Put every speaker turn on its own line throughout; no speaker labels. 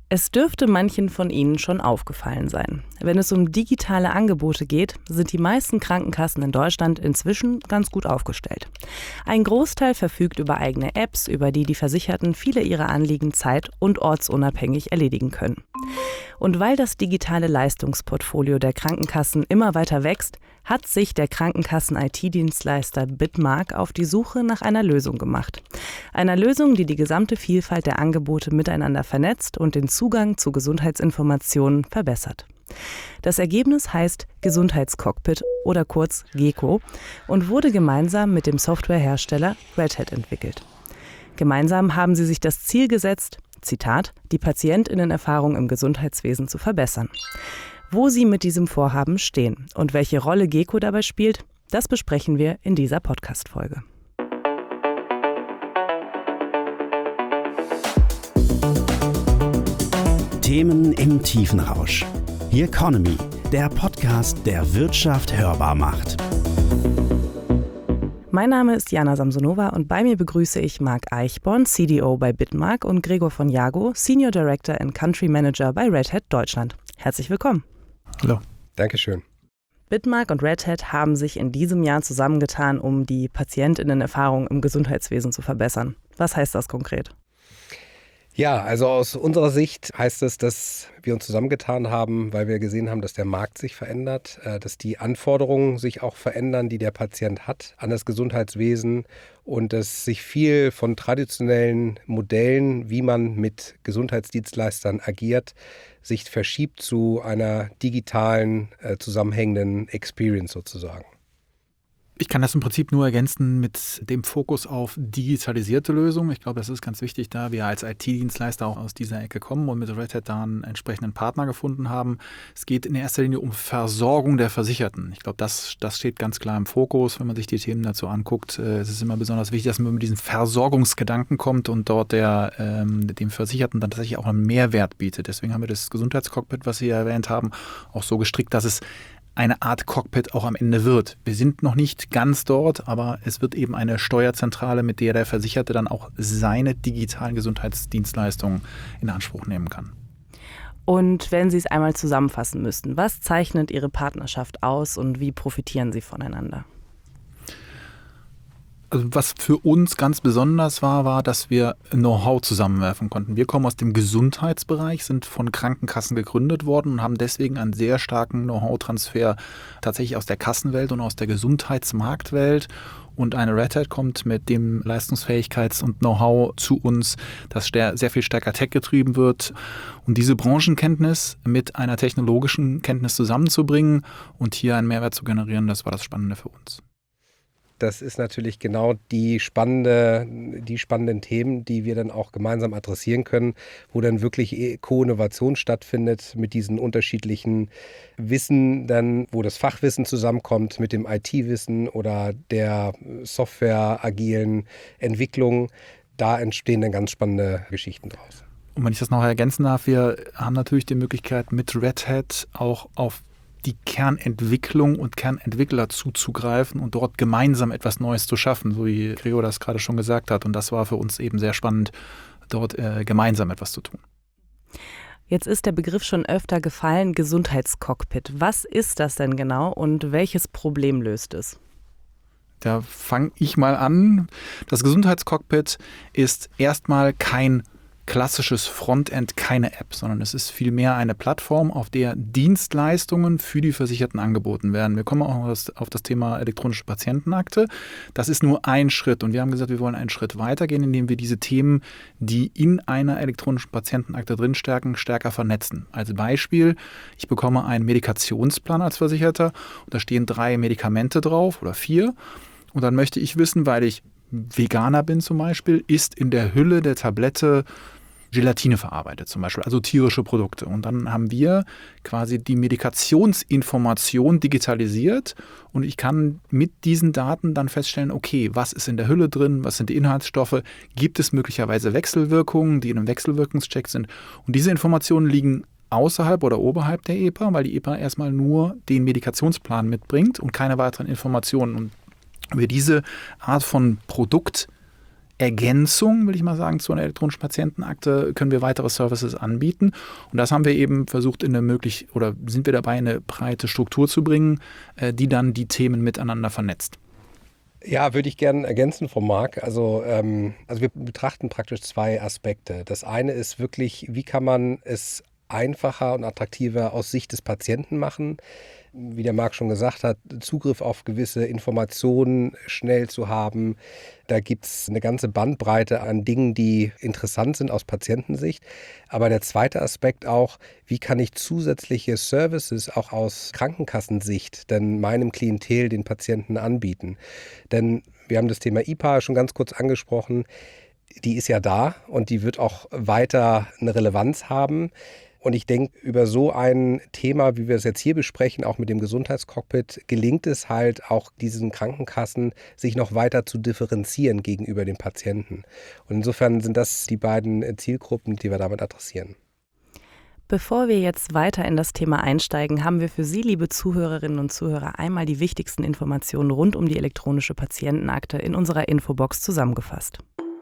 Es dürfte manchen von Ihnen schon aufgefallen sein. Wenn es um digitale Angebote geht, sind die meisten Krankenkassen in Deutschland inzwischen ganz gut aufgestellt. Ein Großteil verfügt über eigene Apps, über die die Versicherten viele ihrer Anliegen zeit- und ortsunabhängig erledigen können. Und weil das digitale Leistungsportfolio der Krankenkassen immer weiter wächst, hat sich der Krankenkassen-IT-Dienstleister Bitmark auf die Suche nach einer Lösung gemacht. Einer Lösung, die die gesamte Vielfalt der Angebote miteinander vernetzt und den Zugang zu Gesundheitsinformationen verbessert. Das Ergebnis heißt Gesundheitscockpit oder kurz GECO und wurde gemeinsam mit dem Softwarehersteller Red Hat entwickelt. Gemeinsam haben sie sich das Ziel gesetzt, Zitat, die PatientInnenerfahrung im Gesundheitswesen zu verbessern. Wo sie mit diesem Vorhaben stehen und welche Rolle GECO dabei spielt, das besprechen wir in dieser Podcast-Folge.
Themen im Tiefenrausch. The Economy, der Podcast, der Wirtschaft hörbar macht.
Mein Name ist Jana Samsonova und bei mir begrüße ich Marc Eichborn, CDO bei Bitmark und Gregor von Jago, Senior Director and Country Manager bei Red Hat Deutschland. Herzlich willkommen.
Hallo.
Dankeschön.
Bitmark und Red Hat haben sich in diesem Jahr zusammengetan, um die PatientInnenerfahrung im Gesundheitswesen zu verbessern. Was heißt das konkret?
Ja, also aus unserer Sicht heißt es, dass wir uns zusammengetan haben, weil wir gesehen haben, dass der Markt sich verändert, dass die Anforderungen sich auch verändern, die der Patient hat an das Gesundheitswesen und dass sich viel von traditionellen Modellen, wie man mit Gesundheitsdienstleistern agiert, sich verschiebt zu einer digitalen, zusammenhängenden Experience sozusagen.
Ich kann das im Prinzip nur ergänzen mit dem Fokus auf digitalisierte Lösungen. Ich glaube, das ist ganz wichtig, da wir als IT-Dienstleister auch aus dieser Ecke kommen und mit Red Hat da einen entsprechenden Partner gefunden haben. Es geht in erster Linie um Versorgung der Versicherten. Ich glaube, das steht ganz klar im Fokus, wenn man sich die Themen dazu anguckt. Es ist immer besonders wichtig, dass man mit diesen Versorgungsgedanken kommt und dort dem Versicherten dann tatsächlich auch einen Mehrwert bietet. Deswegen haben wir das Gesundheitscockpit, was Sie erwähnt haben, auch so gestrickt, dass es eine Art Cockpit auch am Ende wird. Wir sind noch nicht ganz dort, aber es wird eben eine Steuerzentrale, mit der der Versicherte dann auch seine digitalen Gesundheitsdienstleistungen in Anspruch nehmen kann.
Und wenn Sie es einmal zusammenfassen müssten, was zeichnet Ihre Partnerschaft aus und wie profitieren Sie voneinander?
Also was für uns ganz besonders war, dass wir Know-how zusammenwerfen konnten. Wir kommen aus dem Gesundheitsbereich, sind von Krankenkassen gegründet worden und haben deswegen einen sehr starken Know-how-Transfer tatsächlich aus der Kassenwelt und aus der Gesundheitsmarktwelt. Und eine Red Hat kommt mit dem Leistungsfähigkeits- und Know-how zu uns, das sehr viel stärker tech-getrieben wird. Und diese Branchenkenntnis mit einer technologischen Kenntnis zusammenzubringen und hier einen Mehrwert zu generieren, das war das Spannende für uns.
Das ist natürlich genau die spannenden Themen, die wir dann auch gemeinsam adressieren können, wo dann wirklich Co-Innovation stattfindet mit diesen unterschiedlichen Wissen, dann wo das Fachwissen zusammenkommt mit dem IT-Wissen oder der Software-agilen Entwicklung. Da entstehen dann ganz spannende Geschichten draus.
Und wenn ich das noch ergänzen darf, wir haben natürlich die Möglichkeit, mit Red Hat auch auf die Kernentwicklung und Kernentwickler zuzugreifen und dort gemeinsam etwas Neues zu schaffen, so wie Gregor das gerade schon gesagt hat. Und das war für uns eben sehr spannend, dort gemeinsam etwas zu tun.
Jetzt ist der Begriff schon öfter gefallen, Gesundheitscockpit. Was ist das denn genau und welches Problem löst es?
Da fange ich mal an. Das Gesundheitscockpit ist erstmal kein klassisches Frontend, keine App, sondern es ist vielmehr eine Plattform, auf der Dienstleistungen für die Versicherten angeboten werden. Wir kommen auch auf das Thema elektronische Patientenakte. Das ist nur ein Schritt und wir haben gesagt, wir wollen einen Schritt weitergehen, indem wir diese Themen, die in einer elektronischen Patientenakte drinstecken, stärker vernetzen. Als Beispiel, ich bekomme einen Medikationsplan als Versicherter und da stehen 3 Medikamente drauf oder 4 und dann möchte ich wissen, weil ich Veganer bin zum Beispiel, ist in der Hülle der Tablette Gelatine verarbeitet zum Beispiel, also tierische Produkte. Und dann haben wir quasi die Medikationsinformation digitalisiert und ich kann mit diesen Daten dann feststellen, okay, was ist in der Hülle drin, was sind die Inhaltsstoffe, gibt es möglicherweise Wechselwirkungen, die in einem Wechselwirkungscheck sind. Und diese Informationen liegen außerhalb oder oberhalb der EPA, weil die EPA erstmal nur den Medikationsplan mitbringt und keine weiteren Informationen. Und über diese Art von Produkt Ergänzung, will ich mal sagen, zu einer elektronischen Patientenakte können wir weitere Services anbieten. Und das haben wir eben versucht, sind wir dabei, eine breite Struktur zu bringen, die dann die Themen miteinander vernetzt.
Ja, würde ich gerne ergänzen von Marc. Also wir betrachten praktisch zwei Aspekte. Das eine ist wirklich, wie kann man es einfacher und attraktiver aus Sicht des Patienten machen? Wie der Marc schon gesagt hat, Zugriff auf gewisse Informationen schnell zu haben. Da gibt es eine ganze Bandbreite an Dingen, die interessant sind aus Patientensicht. Aber der zweite Aspekt auch, wie kann ich zusätzliche Services auch aus Krankenkassensicht denn meinem Klientel, den Patienten anbieten? Denn wir haben das Thema IPA schon ganz kurz angesprochen. Die ist ja da und die wird auch weiter eine Relevanz haben. Und ich denke, über so ein Thema, wie wir es jetzt hier besprechen, auch mit dem Gesundheitscockpit, gelingt es halt auch diesen Krankenkassen, sich noch weiter zu differenzieren gegenüber den Patienten. Und insofern sind das die beiden Zielgruppen, die wir damit adressieren.
Bevor wir jetzt weiter in das Thema einsteigen, haben wir für Sie, liebe Zuhörerinnen und Zuhörer, einmal die wichtigsten Informationen rund um die elektronische Patientenakte in unserer Infobox zusammengefasst.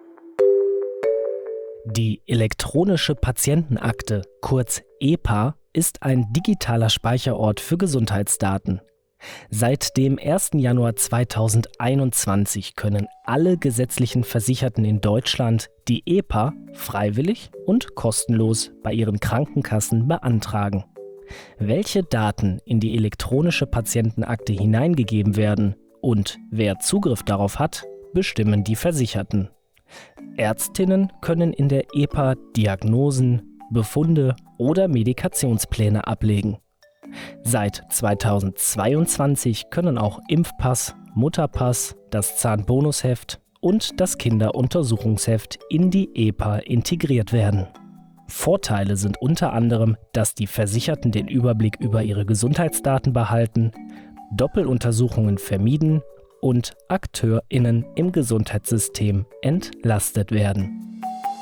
Die elektronische Patientenakte, kurz EPA, ist ein digitaler Speicherort für Gesundheitsdaten. Seit dem 1. Januar 2021 können alle gesetzlichen Versicherten in Deutschland die EPA freiwillig und kostenlos bei ihren Krankenkassen beantragen. Welche Daten in die elektronische Patientenakte hineingegeben werden und wer Zugriff darauf hat, bestimmen die Versicherten. Ärztinnen können in der EPA Diagnosen, Befunde oder Medikationspläne ablegen. Seit 2022 können auch Impfpass, Mutterpass, das Zahnbonusheft und das Kinderuntersuchungsheft in die EPA integriert werden. Vorteile sind unter anderem, dass die Versicherten den Überblick über ihre Gesundheitsdaten behalten, Doppeluntersuchungen vermieden und AkteurInnen im Gesundheitssystem entlastet werden.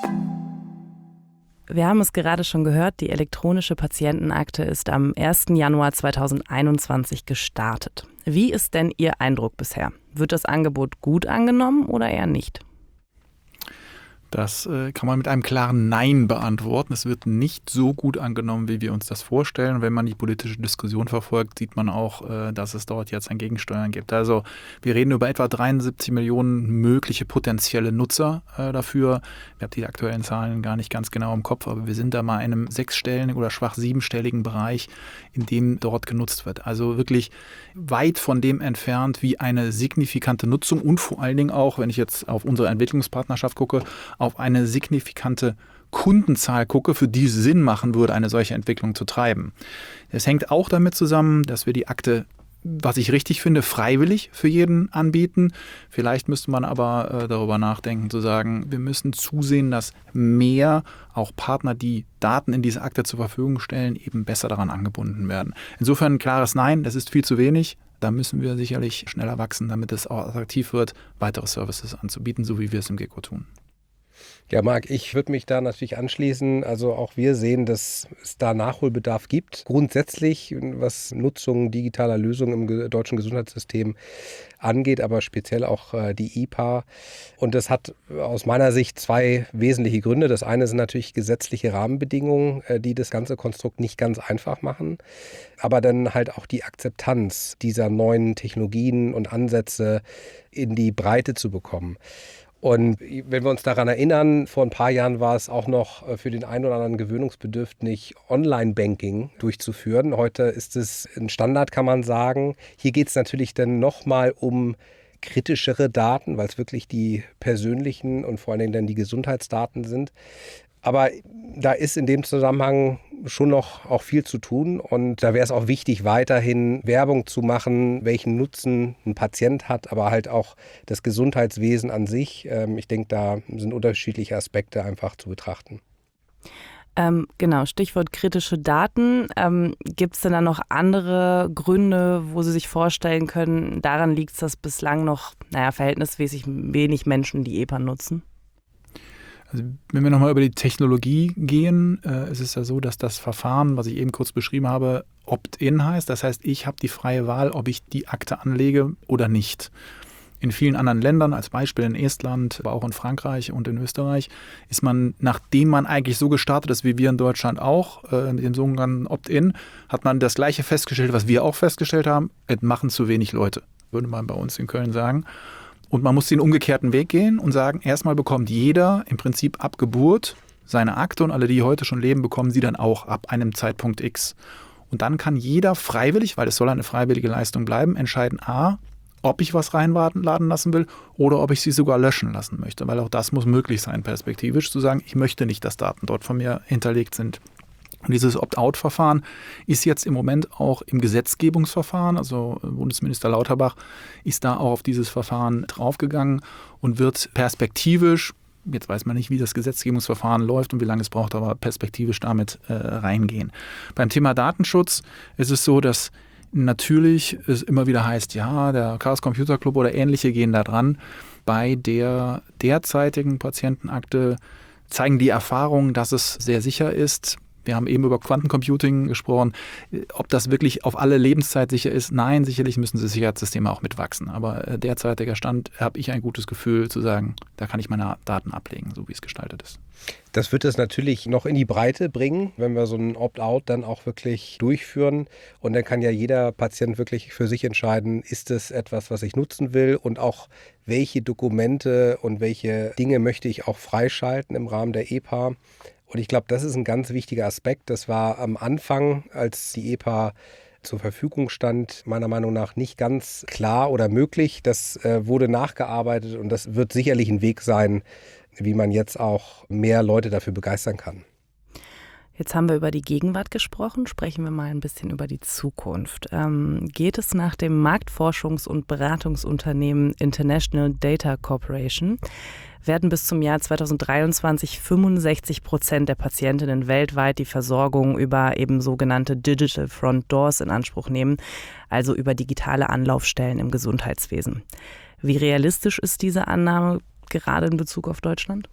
Wir haben es gerade schon gehört, die elektronische Patientenakte ist am 1. Januar 2021 gestartet. Wie ist denn Ihr Eindruck bisher? Wird das Angebot gut angenommen oder eher nicht?
Das kann man mit einem klaren Nein beantworten. Es wird nicht so gut angenommen, wie wir uns das vorstellen. Wenn man die politische Diskussion verfolgt, sieht man auch, dass es dort jetzt ein Gegensteuern gibt. Also wir reden über etwa 73 Millionen mögliche potenzielle Nutzer dafür. Ich habe die aktuellen Zahlen gar nicht ganz genau im Kopf, aber wir sind da mal in einem 6-stelligen oder schwach 7-stelligen Bereich, in dem dort genutzt wird. Also wirklich weit von dem entfernt, wie eine signifikante Nutzung und vor allen Dingen auch, wenn ich jetzt auf unsere Entwicklungspartnerschaft gucke, auf eine signifikante Kundenzahl gucke, für die es Sinn machen würde, eine solche Entwicklung zu treiben. Das hängt auch damit zusammen, dass wir die Akte, was ich richtig finde, freiwillig für jeden anbieten. Vielleicht müsste man aber darüber nachdenken, zu sagen, wir müssen zusehen, dass mehr auch Partner, die Daten in diese Akte zur Verfügung stellen, eben besser daran angebunden werden. Insofern ein klares Nein, das ist viel zu wenig. Da müssen wir sicherlich schneller wachsen, damit es auch attraktiv wird, weitere Services anzubieten, so wie wir es im GECO tun.
Ja, Marc, ich würde mich da natürlich anschließen. Also auch wir sehen, dass es da Nachholbedarf gibt. Grundsätzlich, was Nutzung digitaler Lösungen im deutschen Gesundheitssystem angeht, aber speziell auch die IPA. Und das hat aus meiner Sicht zwei wesentliche Gründe. Das eine sind natürlich gesetzliche Rahmenbedingungen, die das ganze Konstrukt nicht ganz einfach machen. Aber dann halt auch die Akzeptanz dieser neuen Technologien und Ansätze in die Breite zu bekommen. Und wenn wir uns daran erinnern, vor ein paar Jahren war es auch noch für den einen oder anderen gewöhnungsbedürftig, Online-Banking durchzuführen. Heute ist es ein Standard, kann man sagen. Hier geht es natürlich dann nochmal um kritischere Daten, weil es wirklich die persönlichen und vor allen Dingen dann die Gesundheitsdaten sind. Aber da ist in dem Zusammenhang schon noch auch viel zu tun und da wäre es auch wichtig, weiterhin Werbung zu machen, welchen Nutzen ein Patient hat, aber halt auch das Gesundheitswesen an sich. Ich denke, da sind unterschiedliche Aspekte einfach zu betrachten.
Genau, Stichwort kritische Daten. Gibt es denn da noch andere Gründe, wo Sie sich vorstellen können, daran liegt es, dass bislang noch verhältnismäßig wenig Menschen die EPA nutzen?
Also wenn wir nochmal über die Technologie gehen, ist es ja so, dass das Verfahren, was ich eben kurz beschrieben habe, Opt-in heißt. Das heißt, ich habe die freie Wahl, ob ich die Akte anlege oder nicht. In vielen anderen Ländern, als Beispiel in Estland, aber auch in Frankreich und in Österreich, ist man, nachdem man eigentlich so gestartet ist wie wir in Deutschland auch, mit dem sogenannten Opt-in, hat man das Gleiche festgestellt, was wir auch festgestellt haben, es machen zu wenig Leute, würde man bei uns in Köln sagen. Und man muss den umgekehrten Weg gehen und sagen, erstmal bekommt jeder im Prinzip ab Geburt seine Akte und alle, die heute schon leben, bekommen sie dann auch ab einem Zeitpunkt X. Und dann kann jeder freiwillig, weil es soll eine freiwillige Leistung bleiben, entscheiden, ob ich was reinladen lassen will oder ob ich sie sogar löschen lassen möchte. Weil auch das muss möglich sein, perspektivisch zu sagen, ich möchte nicht, dass Daten dort von mir hinterlegt sind. Und dieses Opt-out-Verfahren ist jetzt im Moment auch im Gesetzgebungsverfahren, also Bundesminister Lauterbach ist da auch auf dieses Verfahren draufgegangen und wird perspektivisch, jetzt weiß man nicht, wie das Gesetzgebungsverfahren läuft und wie lange es braucht, aber perspektivisch damit reingehen. Beim Thema Datenschutz ist es so, dass natürlich es immer wieder heißt, ja, der Chaos Computer Club oder ähnliche gehen da dran. Bei der derzeitigen Patientenakte zeigen die Erfahrungen, dass es sehr sicher ist. Wir haben eben über Quantencomputing gesprochen. Ob das wirklich auf alle Lebenszeit sicher ist? Nein, sicherlich müssen die Sicherheitssysteme auch mitwachsen. Aber derzeitiger Stand habe ich ein gutes Gefühl zu sagen, da kann ich meine Daten ablegen, so wie es gestaltet ist.
Das wird es natürlich noch in die Breite bringen, wenn wir so ein Opt-out dann auch wirklich durchführen. Und dann kann ja jeder Patient wirklich für sich entscheiden, ist es etwas, was ich nutzen will und auch welche Dokumente und welche Dinge möchte ich auch freischalten im Rahmen der EPA. Und ich glaube, das ist ein ganz wichtiger Aspekt. Das war am Anfang, als die EPA zur Verfügung stand, meiner Meinung nach nicht ganz klar oder möglich. Das wurde nachgearbeitet und das wird sicherlich ein Weg sein, wie man jetzt auch mehr Leute dafür begeistern kann.
Jetzt haben wir über die Gegenwart gesprochen, sprechen wir mal ein bisschen über die Zukunft. Geht es nach dem Marktforschungs- und Beratungsunternehmen International Data Corporation, werden bis zum Jahr 2023 65% der Patientinnen weltweit die Versorgung über eben sogenannte Digital Front Doors in Anspruch nehmen, also über digitale Anlaufstellen im Gesundheitswesen. Wie realistisch ist diese Annahme gerade in Bezug auf Deutschland?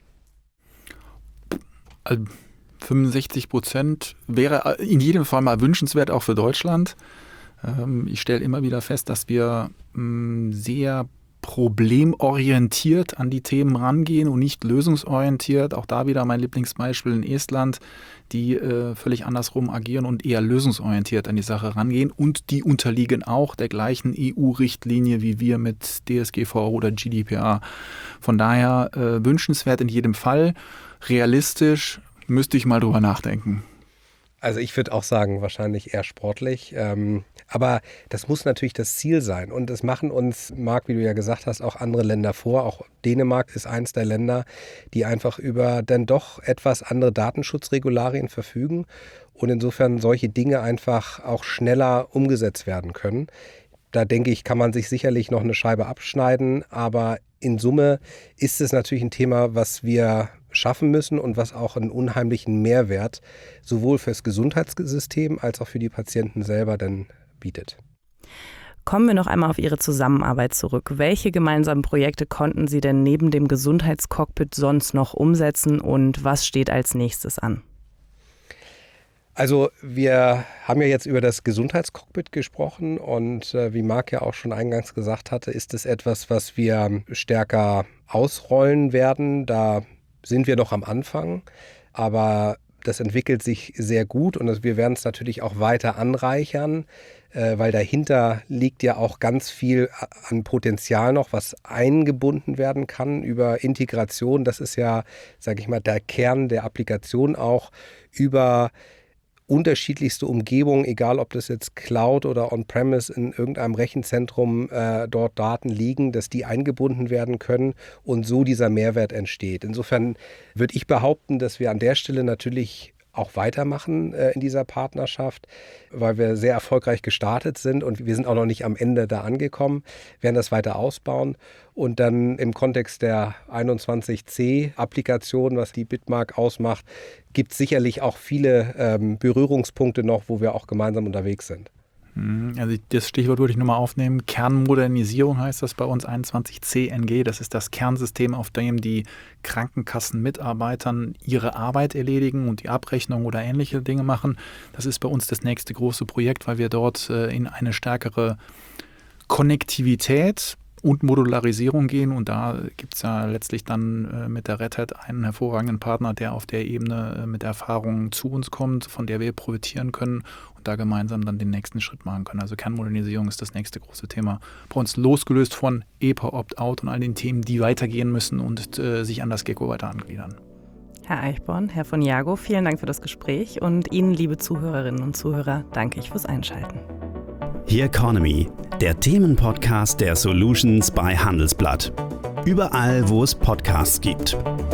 65% wäre in jedem Fall mal wünschenswert, auch für Deutschland. Ich stelle immer wieder fest, dass wir sehr problemorientiert an die Themen rangehen und nicht lösungsorientiert. Auch da wieder mein Lieblingsbeispiel in Estland, die völlig andersrum agieren und eher lösungsorientiert an die Sache rangehen. Und die unterliegen auch der gleichen EU-Richtlinie wie wir mit DSGVO oder GDPR. Von daher wünschenswert in jedem Fall. Realistisch müsste ich mal drüber nachdenken.
Also ich würde auch sagen, wahrscheinlich eher sportlich. Aber das muss natürlich das Ziel sein. Und das machen uns, Marc, wie du ja gesagt hast, auch andere Länder vor. Auch Dänemark ist eins der Länder, die einfach über dann doch etwas andere Datenschutzregularien verfügen und insofern solche Dinge einfach auch schneller umgesetzt werden können. Da denke ich, kann man sich sicherlich noch eine Scheibe abschneiden. Aber in Summe ist es natürlich ein Thema, was wir schaffen müssen und was auch einen unheimlichen Mehrwert sowohl fürs Gesundheitssystem als auch für die Patienten selber dann bietet.
Kommen wir noch einmal auf Ihre Zusammenarbeit zurück. Welche gemeinsamen Projekte konnten Sie denn neben dem Gesundheitscockpit sonst noch umsetzen und was steht als nächstes an?
Also wir haben ja jetzt über das Gesundheitscockpit gesprochen und wie Marc ja auch schon eingangs gesagt hatte, ist es etwas, was wir stärker ausrollen werden. Da sind wir noch am Anfang, aber das entwickelt sich sehr gut und wir werden es natürlich auch weiter anreichern, weil dahinter liegt ja auch ganz viel an Potenzial noch, was eingebunden werden kann über Integration. Das ist ja, sage ich mal, der Kern der Applikation auch über unterschiedlichste Umgebungen, egal ob das jetzt Cloud oder On-Premise in irgendeinem Rechenzentrum dort Daten liegen, dass die eingebunden werden können und so dieser Mehrwert entsteht. Insofern würde ich behaupten, dass wir an der Stelle natürlich auch weitermachen in dieser Partnerschaft, weil wir sehr erfolgreich gestartet sind und wir sind auch noch nicht am Ende da angekommen, werden das weiter ausbauen und dann im Kontext der 21C-Applikation, was die Bitmark ausmacht, gibt es sicherlich auch viele Berührungspunkte noch, wo wir auch gemeinsam unterwegs sind.
Also das Stichwort würde ich nochmal aufnehmen. Kernmodernisierung heißt das bei uns, 21CNG. Das ist das Kernsystem, auf dem die Krankenkassenmitarbeitern ihre Arbeit erledigen und die Abrechnung oder ähnliche Dinge machen. Das ist bei uns das nächste große Projekt, weil wir dort in eine stärkere Konnektivität und Modularisierung gehen. Und da gibt es ja letztlich dann mit der Red Hat einen hervorragenden Partner, der auf der Ebene mit Erfahrungen zu uns kommt, von der wir profitieren können und da gemeinsam dann den nächsten Schritt machen können. Also Kernmodernisierung ist das nächste große Thema. Bei uns losgelöst von EPA, Opt-out und all den Themen, die weitergehen müssen und sich an das Gecko weiter angliedern.
Herr Eichborn, Herr von Jagow, vielen Dank für das Gespräch und Ihnen, liebe Zuhörerinnen und Zuhörer, danke ich fürs Einschalten.
Here Economy, der Themenpodcast der Solutions bei Handelsblatt. Überall, wo es Podcasts gibt.